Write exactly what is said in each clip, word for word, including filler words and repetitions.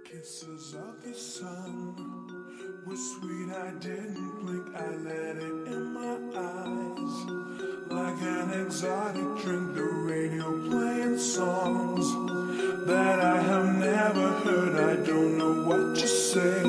Kisses of the sun were sweet, I didn't blink, I let it in my eyes. Like an exotic drink, the radio playing songs that I have never heard, I don't know what to say.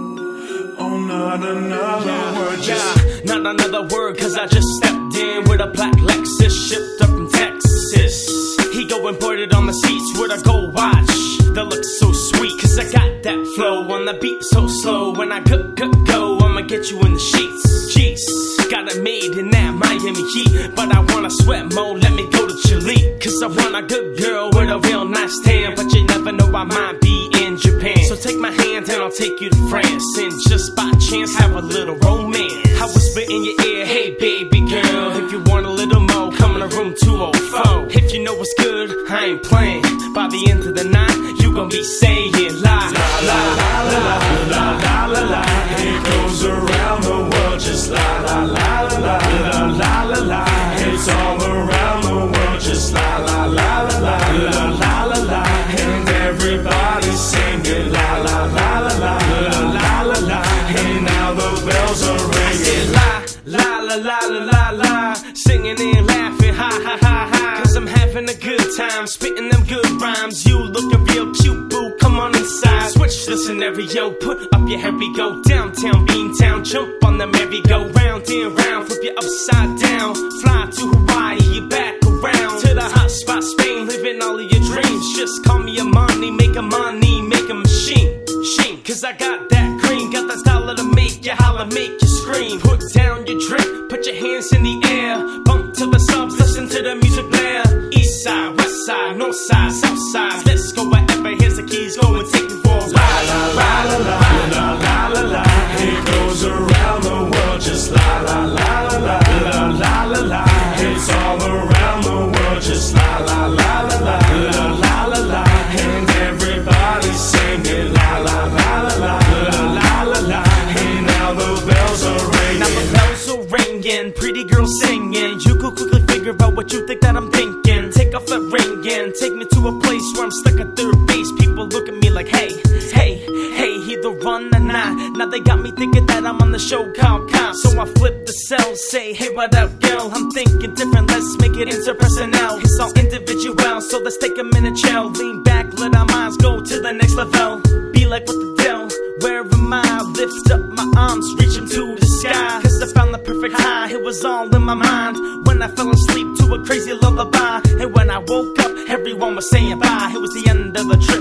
Oh, not another yeah, word, yeah, just not another word, cause I just stepped in with a black Lexus, shipped up from Texas. He go and put it on the seats with a gold watch that looks so sweet, cause I got that flow on the beat so slow. When I go, go, go, I'ma get you in the sheets. Jeez, got it made in that Miami Heat, but I wanna sweat more, let me go to Chile. Cause I want a good girl with a real nice tan, but you never know, I might be in Japan. So take my hand and I'll take you to France, and just by chance have a little romance. I whisper in your ear, hey baby girl, if you want a little more, come in a room two oh four. If you know what's good, I ain't playing. By the end of the night, you gon' be saying la la la la la la la la la. it goes around the world, just la la la la la la la la la. It's all around the world, just la la la la la la la la la. And everybody's singing la la la la la la la la la. And now the bells are ringing la la la la la la la, singing and laughing, ha ha ha ha. Cause I'm having a good time, spitting them good rhymes. You looking real cute, boo, come on inside. Switch the scenario, put up your hair, we go downtown, Beantown. Jump on the merry-go-round and round, flip you upside down. Fly to Hawaii, you back around to the hot spot, Spain, living all of your dreams. Just call me a money, make a money, make a machine. Sheen, cause I got that green, got that style to make you holler, make you scream. Put down your drink, put your hands in the air, bump to the subs, listen to the music blare. East side, west side, north side, south side, let's go wherever, here's the keys, go and take me for a ride. la la la la la la la la. It goes around the world, just la la la la la la la la la. It's all around the world, just la la la la la la la la la. And everybody's singing la la la la la la la la la. And now the bells are ringing. Now the bells are ringing, pretty girl singing. You could quickly figure out what you think that I'm thinking. Take off that ring and take me to a place where I'm stuck at third base. People look at me like, hey, hey, hey, he the run or not. Now they got me thinking that I'm on the show called Cop. So I flip the cell, say, hey, what up, girl? I'm thinking different, let's make it interpersonal. It's all individual, so let's take a minute, chill. Lean back, let our minds go to the next level. Be like, what the deal? Where am I? Lift up my arms, reach them to the sky. Cause I found the perfect high, it was all in my mind. When I fell asleep to a crazy lullaby, and when I woke up, everyone was saying bye. It was the end of the trip.